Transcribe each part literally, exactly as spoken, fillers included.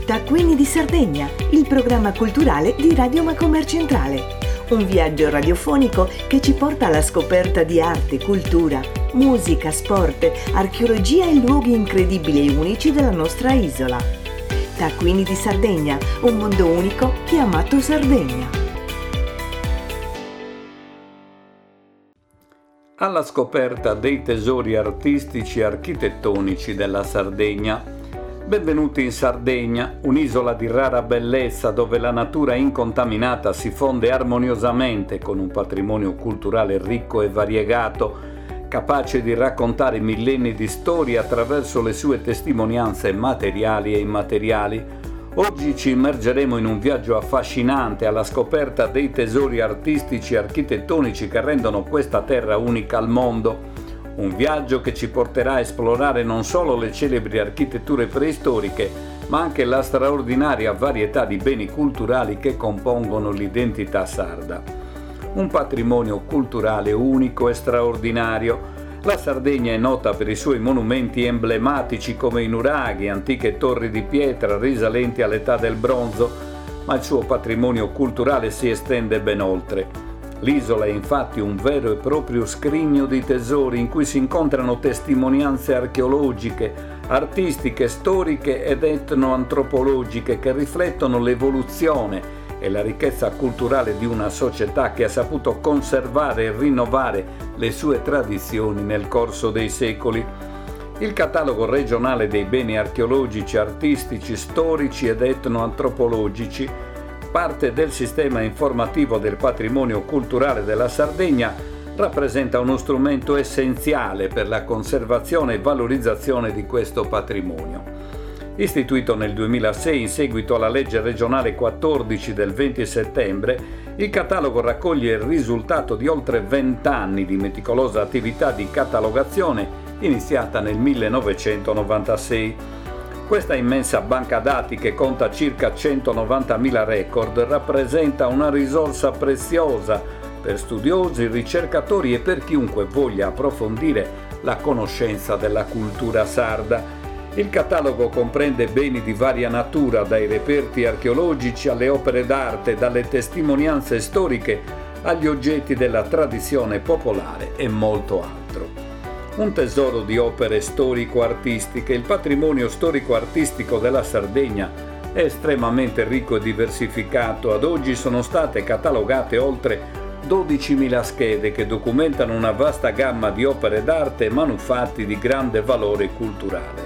Taccuini di Sardegna, il programma culturale di Radio Macomer Centrale. Un viaggio radiofonico che ci porta alla scoperta di arte, cultura, musica, sport, archeologia e luoghi incredibili e unici della nostra isola. Taccuini di Sardegna, un mondo unico chiamato Sardegna. Alla scoperta dei tesori artistici e architettonici della Sardegna. Benvenuti in Sardegna, un'isola di rara bellezza dove la natura incontaminata si fonde armoniosamente con un patrimonio culturale ricco e variegato, capace di raccontare millenni di storia attraverso le sue testimonianze materiali e immateriali. Oggi ci immergeremo in un viaggio affascinante alla scoperta dei tesori artistici e architettonici che rendono questa terra unica al mondo. Un viaggio che ci porterà a esplorare non solo le celebri architetture preistoriche, ma anche la straordinaria varietà di beni culturali che compongono l'identità sarda. Un patrimonio culturale unico e straordinario. La Sardegna è nota per i suoi monumenti emblematici come i nuraghi, antiche torri di pietra risalenti all'età del bronzo, ma il suo patrimonio culturale si estende ben oltre. L'isola è infatti un vero e proprio scrigno di tesori in cui si incontrano testimonianze archeologiche, artistiche, storiche ed etnoantropologiche che riflettono l'evoluzione e la ricchezza culturale di una società che ha saputo conservare e rinnovare le sue tradizioni nel corso dei secoli. Il catalogo regionale dei beni archeologici, artistici, storici ed etnoantropologici, parte del sistema informativo del patrimonio culturale della Sardegna, rappresenta uno strumento essenziale per la conservazione e valorizzazione di questo patrimonio. Istituito nel duemilasei in seguito alla legge regionale quattordici del venti settembre, il catalogo raccoglie il risultato di oltre vent'anni di meticolosa attività di catalogazione iniziata nel millenovecentonovantasei. Questa immensa banca dati, che conta circa centonovantamila record, rappresenta una risorsa preziosa per studiosi, ricercatori e per chiunque voglia approfondire la conoscenza della cultura sarda. Il catalogo comprende beni di varia natura, dai reperti archeologici alle opere d'arte, dalle testimonianze storiche agli oggetti della tradizione popolare e molto altro. Un tesoro di opere storico-artistiche. Il patrimonio storico-artistico della Sardegna è estremamente ricco e diversificato. Ad oggi sono state catalogate oltre dodicimila schede che documentano una vasta gamma di opere d'arte e manufatti di grande valore culturale.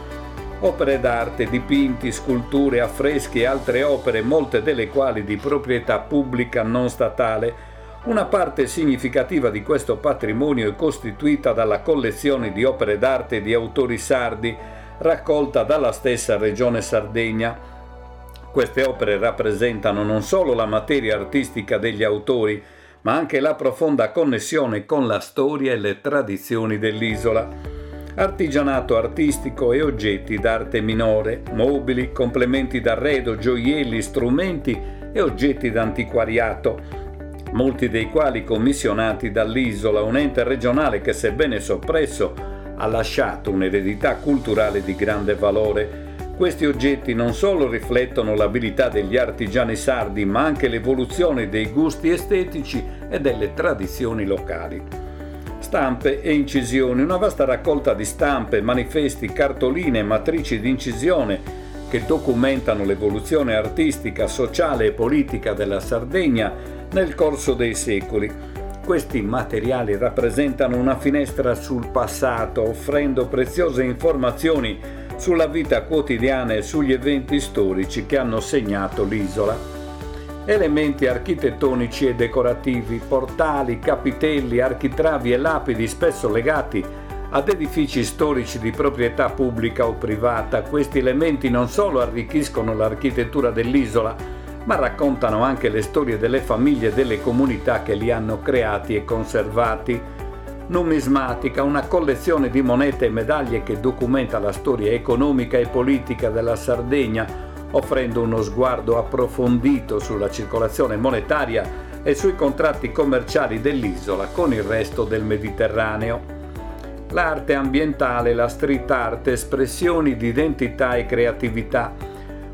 Opere d'arte, dipinti, sculture, affreschi e altre opere, molte delle quali di proprietà pubblica non statale. Una parte significativa di questo patrimonio è costituita dalla collezione di opere d'arte di autori sardi, raccolta dalla stessa Regione Sardegna. Queste opere rappresentano non solo la materia artistica degli autori, ma anche la profonda connessione con la storia e le tradizioni dell'isola. Artigianato artistico e oggetti d'arte minore, mobili, complementi d'arredo, gioielli, strumenti e oggetti d'antiquariato, molti dei quali commissionati dall'isola, un ente regionale che, sebbene soppresso, ha lasciato un'eredità culturale di grande valore. Questi oggetti non solo riflettono l'abilità degli artigiani sardi, ma anche l'evoluzione dei gusti estetici e delle tradizioni locali. Stampe e incisioni, una vasta raccolta di stampe, manifesti, cartoline e matrici di incisione che documentano l'evoluzione artistica, sociale e politica della Sardegna nel corso dei secoli. Questi materiali rappresentano una finestra sul passato, offrendo preziose informazioni sulla vita quotidiana e sugli eventi storici che hanno segnato l'isola. Elementi architettonici e decorativi, portali, capitelli, architravi e lapidi spesso legati ad edifici storici di proprietà pubblica o privata. Questi elementi non solo arricchiscono l'architettura dell'isola, ma raccontano anche le storie delle famiglie e delle comunità che li hanno creati e conservati. Numismatica, una collezione di monete e medaglie che documenta la storia economica e politica della Sardegna, offrendo uno sguardo approfondito sulla circolazione monetaria e sui contratti commerciali dell'isola con il resto del Mediterraneo. L'arte ambientale, la street art, espressioni di identità e creatività.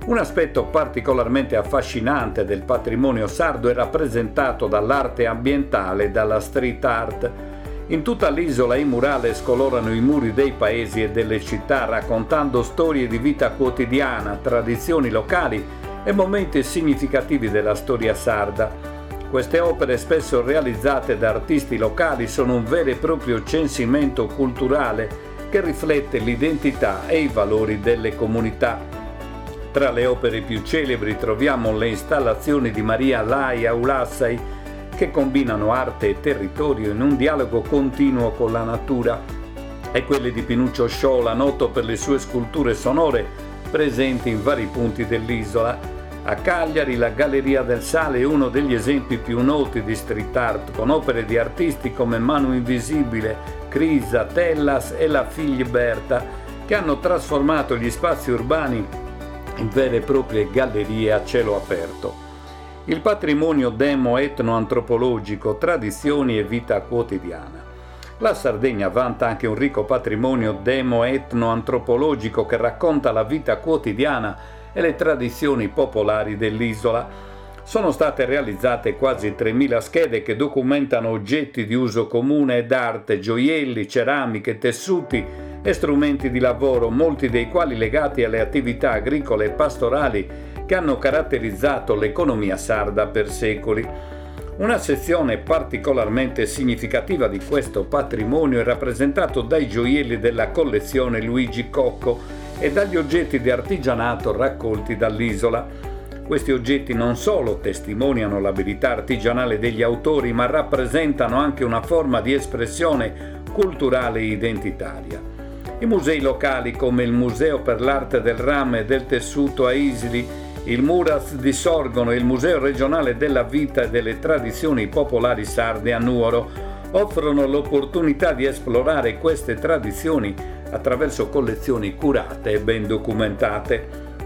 Un aspetto particolarmente affascinante del patrimonio sardo è rappresentato dall'arte ambientale e dalla street art. In tutta l'isola i murales colorano i muri dei paesi e delle città, raccontando storie di vita quotidiana, tradizioni locali e momenti significativi della storia sarda. Queste opere, spesso realizzate da artisti locali, sono un vero e proprio censimento culturale che riflette l'identità e i valori delle comunità. Tra le opere più celebri troviamo le installazioni di Maria Laia Ulassai, che combinano arte e territorio in un dialogo continuo con la natura, e quelle di Pinuccio Sciola, noto per le sue sculture sonore presenti in vari punti dell'isola. A Cagliari la Galleria del Sale è uno degli esempi più noti di street art, con opere di artisti come Manu Invisibile, Crisa, Tellas e la Filiberta, che hanno trasformato gli spazi urbani in vere e proprie gallerie a cielo aperto. Il patrimonio demo-etno-antropologico, tradizioni e vita quotidiana. La Sardegna vanta anche un ricco patrimonio demo-etno-antropologico che racconta la vita quotidiana e le tradizioni popolari dell'isola. Sono state realizzate quasi tremila schede che documentano oggetti di uso comune ed arte, gioielli, ceramiche, tessuti e strumenti di lavoro, molti dei quali legati alle attività agricole e pastorali che hanno caratterizzato l'economia sarda per secoli. Una sezione particolarmente significativa di questo patrimonio è rappresentato dai gioielli della collezione Luigi Cocco e dagli oggetti di artigianato raccolti dall'isola. Questi oggetti non solo testimoniano l'abilità artigianale degli autori, ma rappresentano anche una forma di espressione culturale e identitaria. I musei locali come il Museo per l'Arte del Rame e del Tessuto a Isili, il Muraz di Sorgono e il Museo regionale della vita e delle tradizioni popolari sarde a Nuoro offrono l'opportunità di esplorare queste tradizioni attraverso collezioni curate e ben documentate.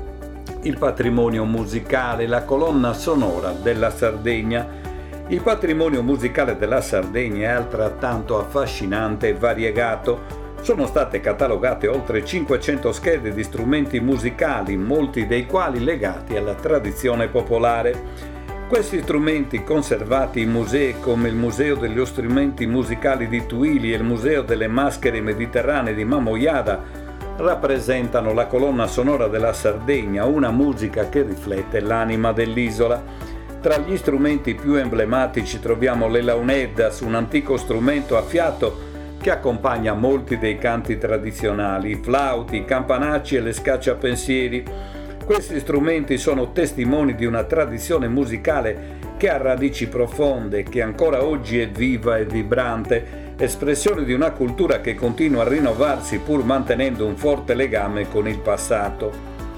Il patrimonio musicale, la colonna sonora della Sardegna. Il patrimonio musicale della Sardegna è altrettanto affascinante e variegato. Sono state catalogate oltre cinquecento schede di strumenti musicali, molti dei quali legati alla tradizione popolare. Questi strumenti, conservati in musei come il Museo degli Strumenti Musicali di Tuili e il Museo delle Maschere Mediterranee di Mamoiada, rappresentano la colonna sonora della Sardegna, una musica che riflette l'anima dell'isola. Tra gli strumenti più emblematici troviamo le launeddas, un antico strumento a fiato che accompagna molti dei canti tradizionali, i flauti, i campanacci e le scacciapensieri. Questi strumenti sono testimoni di una tradizione musicale che ha radici profonde, che ancora oggi è viva e vibrante, espressione di una cultura che continua a rinnovarsi pur mantenendo un forte legame con il passato.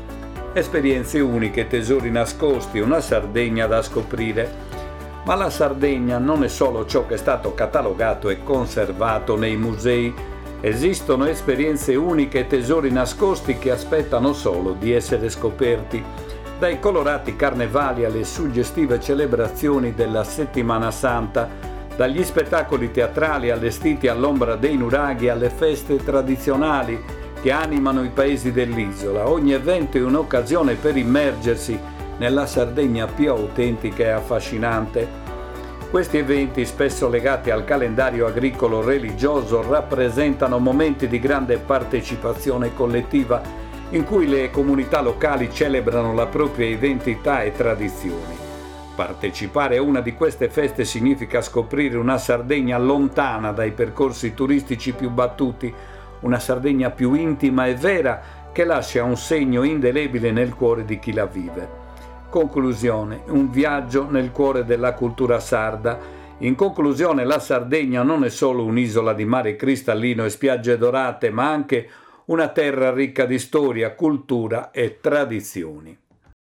Esperienze uniche, tesori nascosti, una Sardegna da scoprire. Ma la Sardegna non è solo ciò che è stato catalogato e conservato nei musei. Esistono esperienze uniche e tesori nascosti che aspettano solo di essere scoperti. Dai colorati carnevali alle suggestive celebrazioni della Settimana Santa, dagli spettacoli teatrali allestiti all'ombra dei nuraghi alle feste tradizionali che animano i paesi dell'isola. Ogni evento è un'occasione per immergersi nella Sardegna più autentica e affascinante. Questi eventi, spesso legati al calendario agricolo religioso, rappresentano momenti di grande partecipazione collettiva in cui le comunità locali celebrano la propria identità e tradizioni. Partecipare a una di queste feste significa scoprire una Sardegna lontana dai percorsi turistici più battuti, una Sardegna più intima e vera che lascia un segno indelebile nel cuore di chi la vive. Conclusione, un viaggio nel cuore della cultura sarda. In conclusione, la Sardegna non è solo un'isola di mare cristallino e spiagge dorate, ma anche una terra ricca di storia, cultura e tradizioni.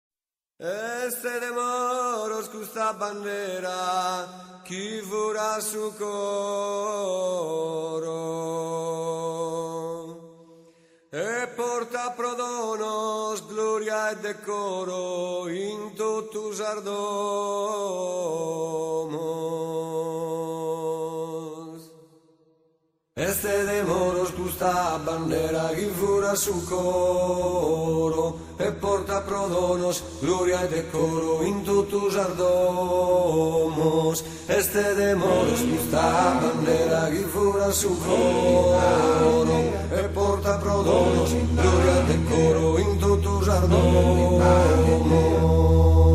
Este de moros custa bandera, chi vorrà su coro, e porta prodonos, gloria e decoro in tutto sardomos. Este de moros custa bandera, chi vorrà su coro, e porta porta pro donos gloria e decoro in tutus ardomos. Este de moros sta bandera chi fura su coro e porta pro donos gloria e decoro in tutus ardomos.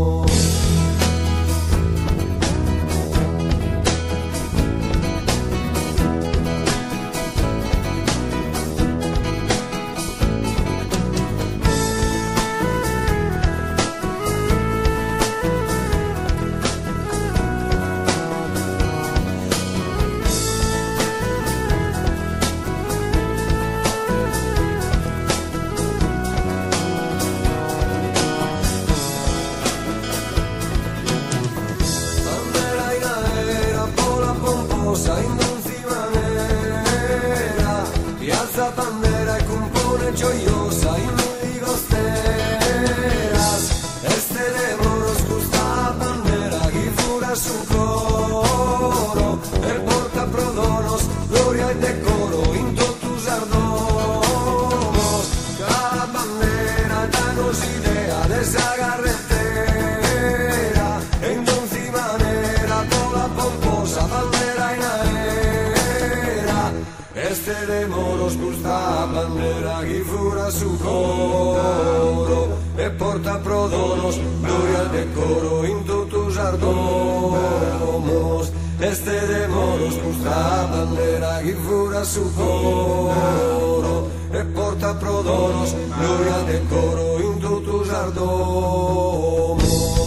Gioiosa in mille costeras, este de moros gusta bandera chi fura su coro e porta pro donos gloria e decoro in totus ardomos. Cada bandera danos idea de esa carretera en donzi manera toda pomposa bandera in aera. Este de moros gusta bandera chi fura su coro e porta pro donos gloria e decoro in totus ardomos. Este de moros gusta bandera chi fura su coro e porta pro donos gloria e decoro in totus ardomos.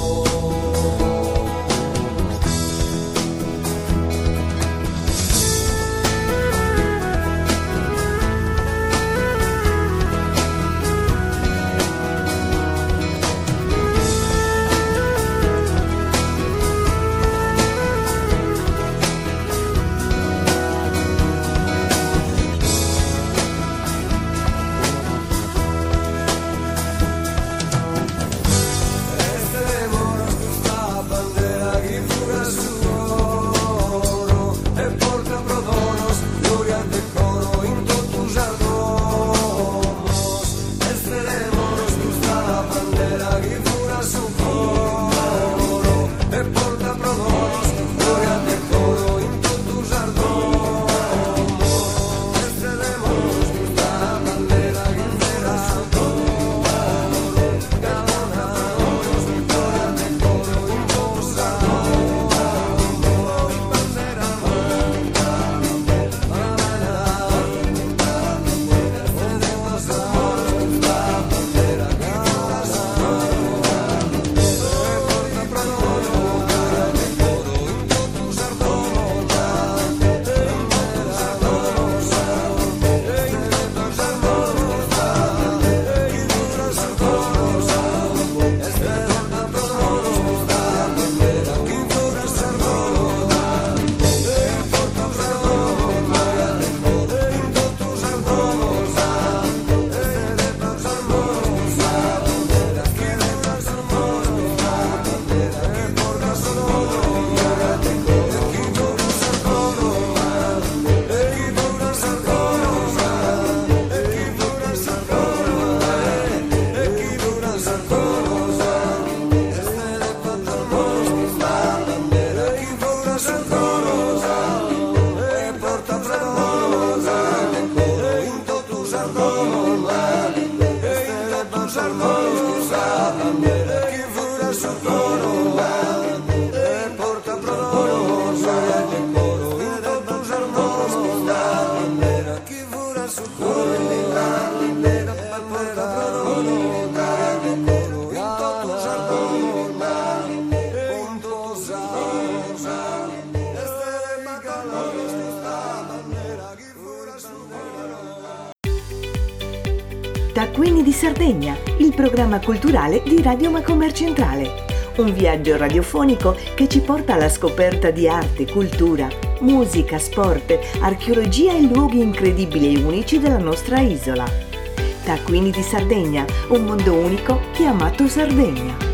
Taccuini di Sardegna, il programma culturale di Radio Macomer Centrale. Un viaggio radiofonico che ci porta alla scoperta di arte, cultura, musica, sport, archeologia e luoghi incredibili e unici della nostra isola. Taccuini di Sardegna, un mondo unico chiamato Sardegna.